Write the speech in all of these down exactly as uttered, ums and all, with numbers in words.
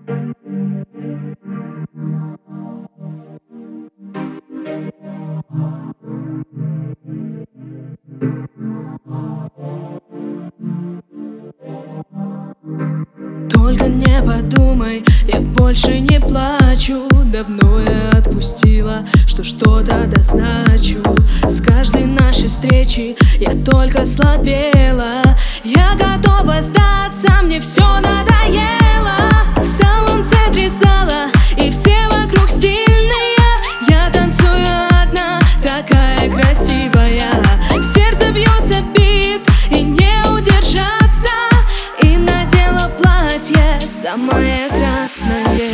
Только не подумай, я больше не плачу. Давно я отпустила, что что-то дозначу. С каждой нашей встречи я только слабела. Я готова сдаться, мне все надоело. В самом центре зала, и все вокруг стильные. Я танцую одна, такая красивая. В сердце бьется бит, и не удержаться. И надела платье самое красное.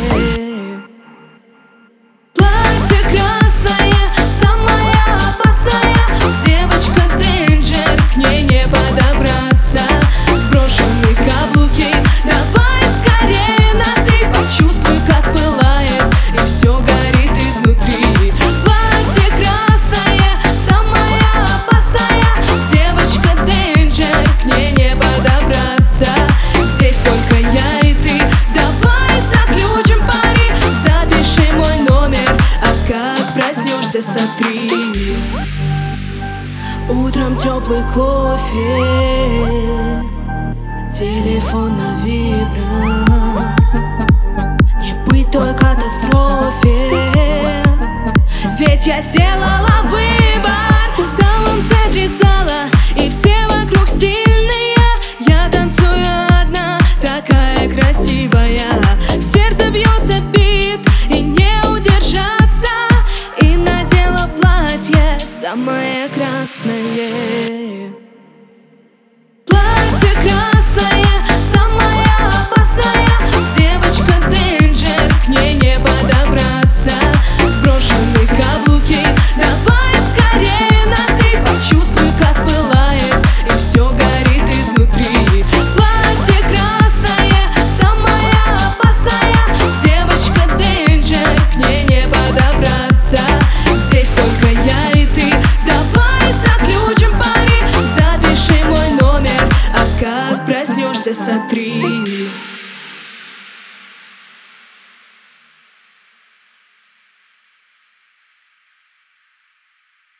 Платье красное, самое опасное. Девочка Danger, к ней не подобраться. Сброшены каблуки, давай скорее на ты. Почувствуй, как пылает, и все горит изнутри. Платье красное, самое опасное. Девочка Danger, к ней не подобраться. Здесь только я и ты, давай заключим пари. Запиши мой номер, а как проснешься, сотри. Утром теплый кофе, телефон на вибро. Не быть той катастрофе, ведь я сделала выбор. В самом центре зала, и все вокруг стильные. Я танцую одна, такая красивая. В сердце бьется бит, и не удержаться. И надела платье самое красное. Платье красное, самое опасное. Девочка Danger, к ней не подобраться. Сброшены каблуки, давай скорее на ты. Почувствуй, как пылает, и все горит изнутри. Платье красное, самое опасное. Девочка Danger, к ней не подобраться. Здесь только я и ты, давай заключим пари. Запиши мой номер, а как проснешься, сотри.